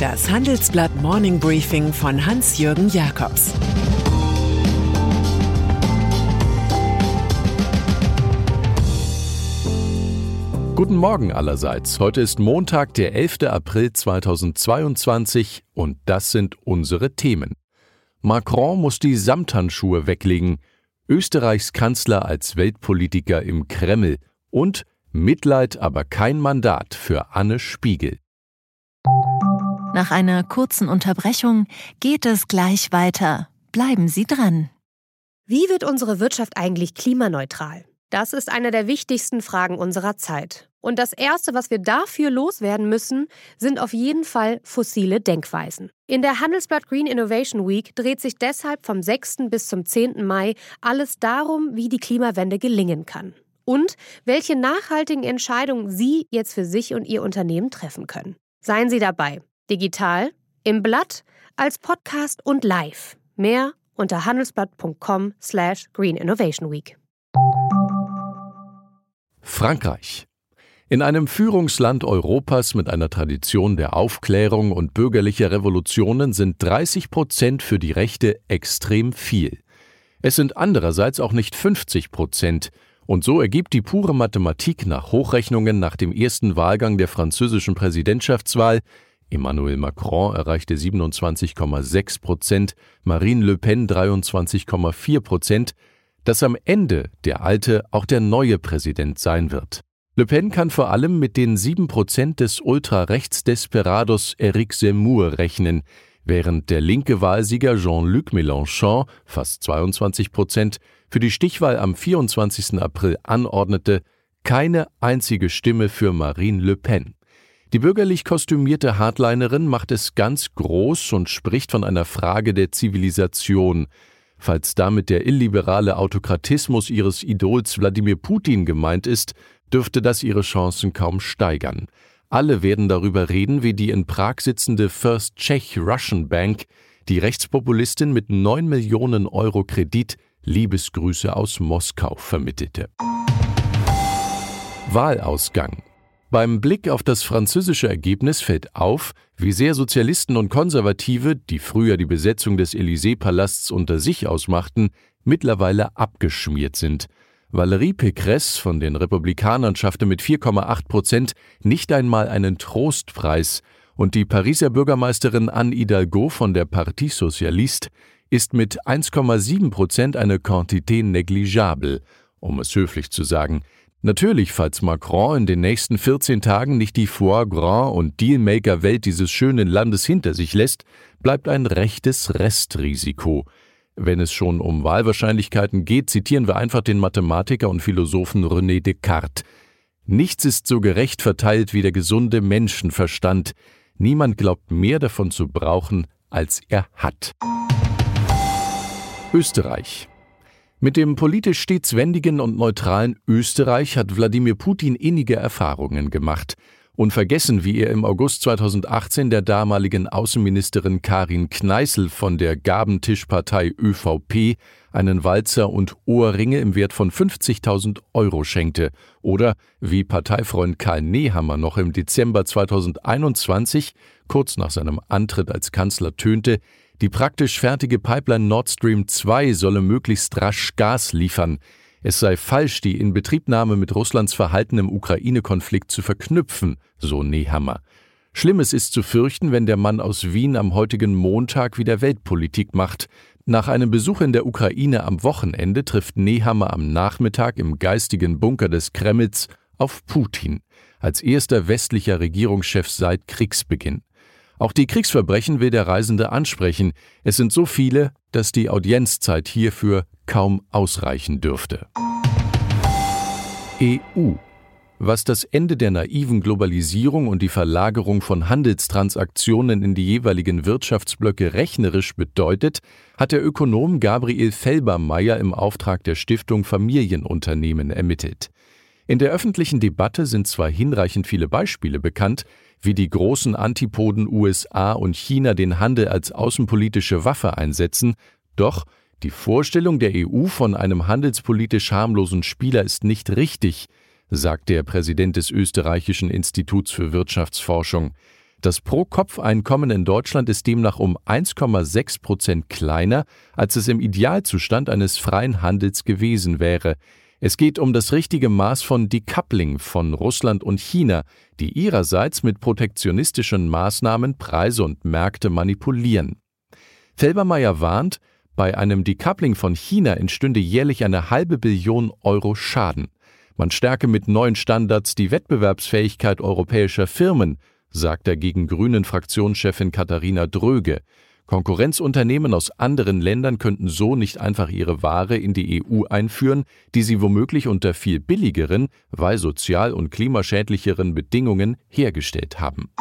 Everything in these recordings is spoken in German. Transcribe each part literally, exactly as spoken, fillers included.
Das Handelsblatt Morning Briefing von Hans-Jürgen Jakobs. Guten Morgen allerseits. Heute ist Montag, der elfter April zweitausendzweiundzwanzig und das sind unsere Themen. Macron muss die Samthandschuhe weglegen, Österreichs Kanzler als Weltpolitiker im Kreml und Mitleid, aber kein Mandat für Anne Spiegel. Nach einer kurzen Unterbrechung geht es gleich weiter. Bleiben Sie dran. Wie wird unsere Wirtschaft eigentlich klimaneutral? Das ist eine der wichtigsten Fragen unserer Zeit. Und das Erste, was wir dafür loswerden müssen, sind auf jeden Fall fossile Denkweisen. In der Handelsblatt Green Innovation Week dreht sich deshalb vom sechsten bis zum zehnten Mai alles darum, wie die Klimawende gelingen kann. Und welche nachhaltigen Entscheidungen Sie jetzt für sich und Ihr Unternehmen treffen können. Seien Sie dabei. Digital, im Blatt, als Podcast und live. Mehr unter handelsblatt.com slash Green Innovation Week. Frankreich. In einem Führungsland Europas mit einer Tradition der Aufklärung und bürgerlicher Revolutionen sind dreißig Prozent für die Rechte extrem viel. Es sind andererseits auch nicht fünfzig Prozent. Und so ergibt die pure Mathematik nach Hochrechnungen nach dem ersten Wahlgang der französischen Präsidentschaftswahl, Emmanuel Macron erreichte siebenundzwanzig Komma sechs Prozent, Marine Le Pen dreiundzwanzig Komma vier Prozent, dass am Ende der alte auch der neue Präsident sein wird. Le Pen kann vor allem mit den sieben Prozent des Ultrarechts-Desperados Éric Zemmour rechnen, während der linke Wahlsieger Jean-Luc Mélenchon, fast zweiundzwanzig Prozent, für die Stichwahl am vierundzwanzigsten April anordnete, keine einzige Stimme für Marine Le Pen. Die bürgerlich kostümierte Hardlinerin macht es ganz groß und spricht von einer Frage der Zivilisation. Falls damit der illiberale Autokratismus ihres Idols Wladimir Putin gemeint ist, dürfte das ihre Chancen kaum steigern. Alle werden darüber reden, wie die in Prag sitzende First Czech Russian Bank die Rechtspopulistin mit neun Millionen Euro Kredit Liebesgrüße aus Moskau vermittelte. Wahlausgang. Beim Blick auf das französische Ergebnis fällt auf, wie sehr Sozialisten und Konservative, die früher die Besetzung des Élysée-Palasts unter sich ausmachten, mittlerweile abgeschmiert sind. Valérie Pécresse von den Republikanern schaffte mit vier Komma acht Prozent nicht einmal einen Trostpreis und die Pariser Bürgermeisterin Anne Hidalgo von der Parti Socialiste ist mit eins Komma sieben Prozent eine Quantité négligeable, um es höflich zu sagen. Natürlich, falls Macron in den nächsten vierzehn Tagen nicht die Foie Gras und Dealmaker-Welt dieses schönen Landes hinter sich lässt, bleibt ein rechtes Restrisiko. Wenn es schon um Wahlwahrscheinlichkeiten geht, zitieren wir einfach den Mathematiker und Philosophen René Descartes. Nichts ist so gerecht verteilt wie der gesunde Menschenverstand. Niemand glaubt mehr davon zu brauchen, als er hat. Österreich. Mit dem politisch stets wendigen und neutralen Österreich hat Wladimir Putin innige Erfahrungen gemacht. Unvergessen, wie er im August zweitausendachtzehn der damaligen Außenministerin Karin Kneißl von der Gabentischpartei ÖVP einen Walzer und Ohrringe im Wert von fünfzigtausend Euro schenkte. Oder wie Parteifreund Karl Nehammer noch im Dezember zweitausendeinundzwanzig, kurz nach seinem Antritt als Kanzler, tönte, die praktisch fertige Pipeline Nord Stream zwei solle möglichst rasch Gas liefern. Es sei falsch, die Inbetriebnahme mit Russlands Verhalten im Ukraine-Konflikt zu verknüpfen, so Nehammer. Schlimmes ist zu fürchten, wenn der Mann aus Wien am heutigen Montag wieder Weltpolitik macht. Nach einem Besuch in der Ukraine am Wochenende trifft Nehammer am Nachmittag im geistigen Bunker des Kremls auf Putin, als erster westlicher Regierungschef seit Kriegsbeginn. Auch die Kriegsverbrechen will der Reisende ansprechen. Es sind so viele, dass die Audienzzeit hierfür kaum ausreichen dürfte. E U. Was das Ende der naiven Globalisierung und die Verlagerung von Handelstransaktionen in die jeweiligen Wirtschaftsblöcke rechnerisch bedeutet, hat der Ökonom Gabriel Felbermayr im Auftrag der Stiftung Familienunternehmen ermittelt. In der öffentlichen Debatte sind zwar hinreichend viele Beispiele bekannt, wie die großen Antipoden U S A und China den Handel als außenpolitische Waffe einsetzen, doch die Vorstellung der E U von einem handelspolitisch harmlosen Spieler ist nicht richtig, sagt der Präsident des Österreichischen Instituts für Wirtschaftsforschung. Das Pro-Kopf-Einkommen in Deutschland ist demnach um eins Komma sechs Prozent kleiner, als es im Idealzustand eines freien Handels gewesen wäre. Es geht um das richtige Maß von Decoupling von Russland und China, die ihrerseits mit protektionistischen Maßnahmen Preise und Märkte manipulieren. Felbermayr warnt, bei einem Decoupling von China entstünde jährlich eine halbe Billion Euro Schaden. Man stärke mit neuen Standards die Wettbewerbsfähigkeit europäischer Firmen, sagt dagegen Grünen-Fraktionschefin Katharina Dröge. Konkurrenzunternehmen aus anderen Ländern könnten so nicht einfach ihre Ware in die E U einführen, die sie womöglich unter viel billigeren, weil sozial- und klimaschädlicheren Bedingungen hergestellt haben.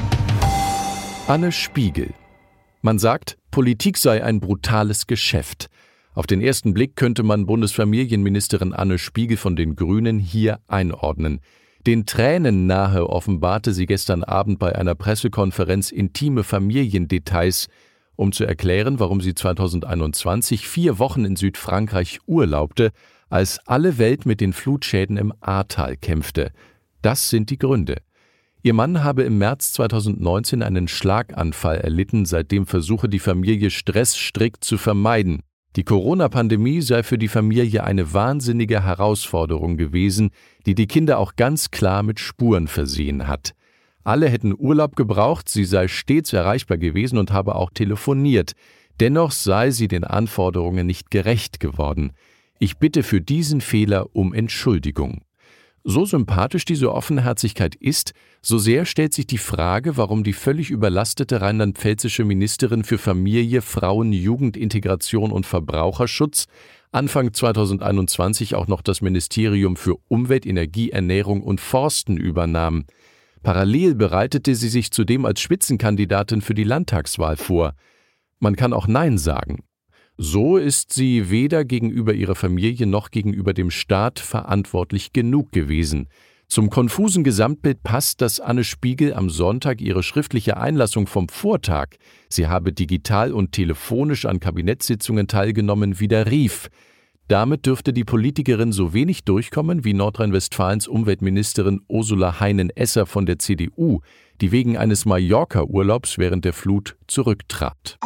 Anne Spiegel. Man sagt, Politik sei ein brutales Geschäft. Auf den ersten Blick könnte man Bundesfamilienministerin Anne Spiegel von den Grünen hier einordnen. Den Tränen nahe offenbarte sie gestern Abend bei einer Pressekonferenz intime Familiendetails, um zu erklären, warum sie zweitausendeinundzwanzig vier Wochen in Südfrankreich urlaubte, als alle Welt mit den Flutschäden im Ahrtal kämpfte. Das sind die Gründe. Ihr Mann habe im März zweitausendneunzehn einen Schlaganfall erlitten, seitdem versuche die Familie Stress strikt zu vermeiden. Die Corona-Pandemie sei für die Familie eine wahnsinnige Herausforderung gewesen, die die Kinder auch ganz klar mit Spuren versehen hat. Alle hätten Urlaub gebraucht, sie sei stets erreichbar gewesen und habe auch telefoniert. Dennoch sei sie den Anforderungen nicht gerecht geworden. Ich bitte für diesen Fehler um Entschuldigung. So sympathisch diese Offenherzigkeit ist, so sehr stellt sich die Frage, warum die völlig überlastete rheinland-pfälzische Ministerin für Familie, Frauen, Jugend, Integration und Verbraucherschutz Anfang zweitausendeinundzwanzig auch noch das Ministerium für Umwelt, Energie, Ernährung und Forsten übernahm. Parallel bereitete sie sich zudem als Spitzenkandidatin für die Landtagswahl vor. Man kann auch Nein sagen. So ist sie weder gegenüber ihrer Familie noch gegenüber dem Staat verantwortlich genug gewesen. Zum konfusen Gesamtbild passt, dass Anne Spiegel am Sonntag ihre schriftliche Einlassung vom Vortag, sie habe digital und telefonisch an Kabinettssitzungen teilgenommen, widerrief. Damit dürfte die Politikerin so wenig durchkommen wie Nordrhein-Westfalens Umweltministerin Ursula Heinen-Esser von der C D U, die wegen eines Mallorca-Urlaubs während der Flut zurücktrat.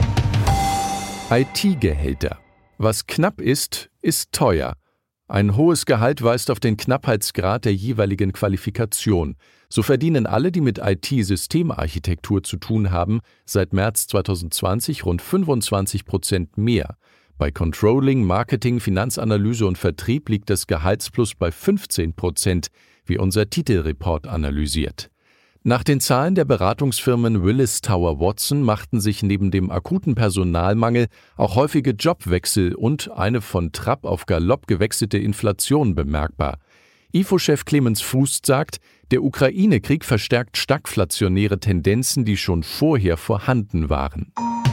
I T-Gehälter. Was knapp ist, ist teuer. Ein hohes Gehalt weist auf den Knappheitsgrad der jeweiligen Qualifikation. So verdienen alle, die mit I T-Systemarchitektur zu tun haben, seit März zweitausendzwanzig rund fünfundzwanzig Prozent mehr. Bei Controlling, Marketing, Finanzanalyse und Vertrieb liegt das Gehaltsplus bei fünfzehn Prozent, wie unser Titelreport analysiert. Nach den Zahlen der Beratungsfirmen Willis Tower Watson machten sich neben dem akuten Personalmangel auch häufige Jobwechsel und eine von Trab auf Galopp gewechselte Inflation bemerkbar. I F O-Chef Clemens Fuß sagt, der Ukraine-Krieg verstärkt stagflationäre Tendenzen, die schon vorher vorhanden waren.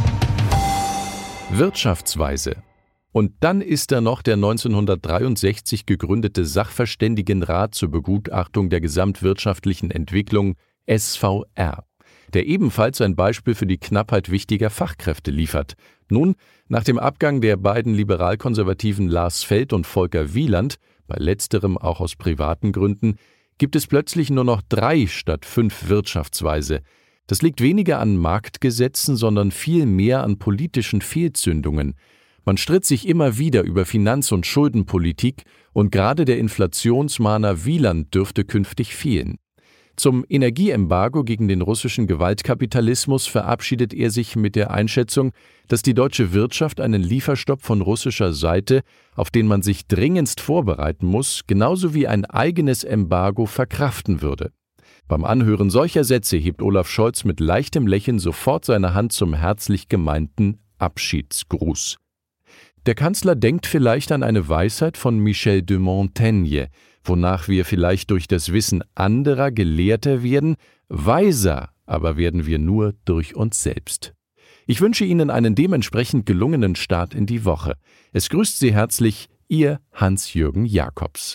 Wirtschaftsweise. Und dann ist da noch der neunzehnhundertdreiundsechzig gegründete Sachverständigenrat zur Begutachtung der gesamtwirtschaftlichen Entwicklung, S V R, der ebenfalls ein Beispiel für die Knappheit wichtiger Fachkräfte liefert. Nun, nach dem Abgang der beiden liberal-konservativen Lars Feld und Volker Wieland, bei letzterem auch aus privaten Gründen, gibt es plötzlich nur noch drei statt fünf Wirtschaftsweise. Das liegt weniger an Marktgesetzen, sondern viel mehr an politischen Fehlzündungen. Man stritt sich immer wieder über Finanz- und Schuldenpolitik und gerade der Inflationsmahner Wieland dürfte künftig fehlen. Zum Energieembargo gegen den russischen Gewaltkapitalismus verabschiedet er sich mit der Einschätzung, dass die deutsche Wirtschaft einen Lieferstopp von russischer Seite, auf den man sich dringendst vorbereiten muss, genauso wie ein eigenes Embargo verkraften würde. Beim Anhören solcher Sätze hebt Olaf Scholz mit leichtem Lächeln sofort seine Hand zum herzlich gemeinten Abschiedsgruß. Der Kanzler denkt vielleicht an eine Weisheit von Michel de Montaigne, wonach wir vielleicht durch das Wissen anderer gelehrter werden, weiser aber werden wir nur durch uns selbst. Ich wünsche Ihnen einen dementsprechend gelungenen Start in die Woche. Es grüßt Sie herzlich, Ihr Hans-Jürgen Jakobs.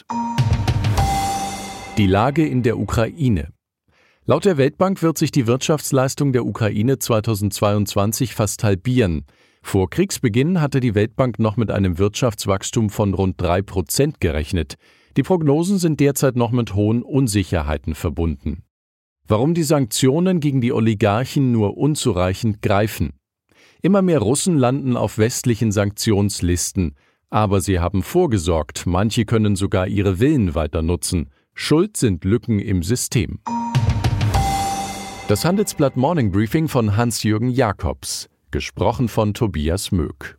Die Lage in der Ukraine. Laut der Weltbank wird sich die Wirtschaftsleistung der Ukraine zweitausendzweiundzwanzig fast halbieren. Vor Kriegsbeginn hatte die Weltbank noch mit einem Wirtschaftswachstum von rund drei Prozent gerechnet. Die Prognosen sind derzeit noch mit hohen Unsicherheiten verbunden. Warum die Sanktionen gegen die Oligarchen nur unzureichend greifen. Immer mehr Russen landen auf westlichen Sanktionslisten, aber sie haben vorgesorgt, manche können sogar ihre Villen weiter nutzen. Schuld sind Lücken im System. Das Handelsblatt Morning Briefing von Hans-Jürgen Jakobs, gesprochen von Tobias Möck.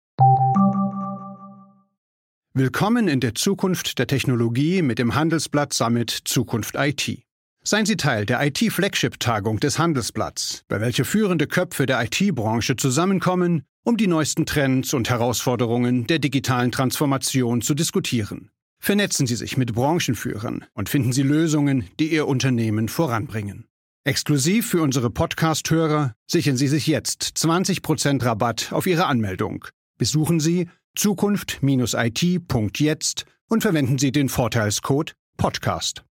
Willkommen in der Zukunft der Technologie mit dem Handelsblatt Summit Zukunft I T. Seien Sie Teil der I T-Flagship-Tagung des Handelsblatts, bei welcher führende Köpfe der I T-Branche zusammenkommen, um die neuesten Trends und Herausforderungen der digitalen Transformation zu diskutieren. Vernetzen Sie sich mit Branchenführern und finden Sie Lösungen, die Ihr Unternehmen voranbringen. Exklusiv für unsere Podcast-Hörer sichern Sie sich jetzt zwanzig Prozent Rabatt auf Ihre Anmeldung. Besuchen Sie zukunft Bindestrich I T Punkt jetzt und verwenden Sie den Vorteilscode Podcast.